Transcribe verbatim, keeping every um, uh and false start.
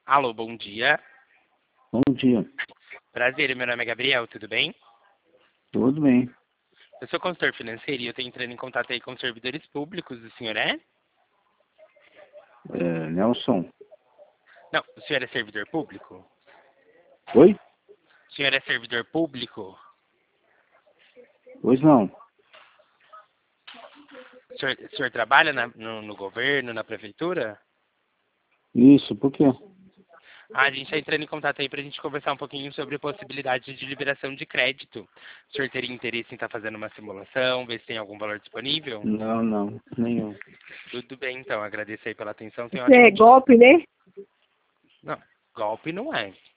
Alô, bom dia. Bom dia. Prazer, meu nome é Gabriel, tudo bem? Tudo bem. Eu sou consultor financeiro e eu estou entrando em contato aí com os servidores públicos, o senhor é? É, Nelson. Não, o senhor é servidor público? Oi? O senhor é servidor público? Pois não. O senhor, o senhor trabalha na- no, no governo, na prefeitura? Isso, por quê? Ah, a gente está entrando em contato aí para a gente conversar um pouquinho sobre possibilidade de liberação de crédito. O senhor teria interesse em estar fazendo uma simulação, ver se tem algum valor disponível? Não, não, nenhum. Tudo bem, então. Agradeço aí pela atenção. Tenha um Isso é ótimo dia. golpe, né? Não, golpe não é.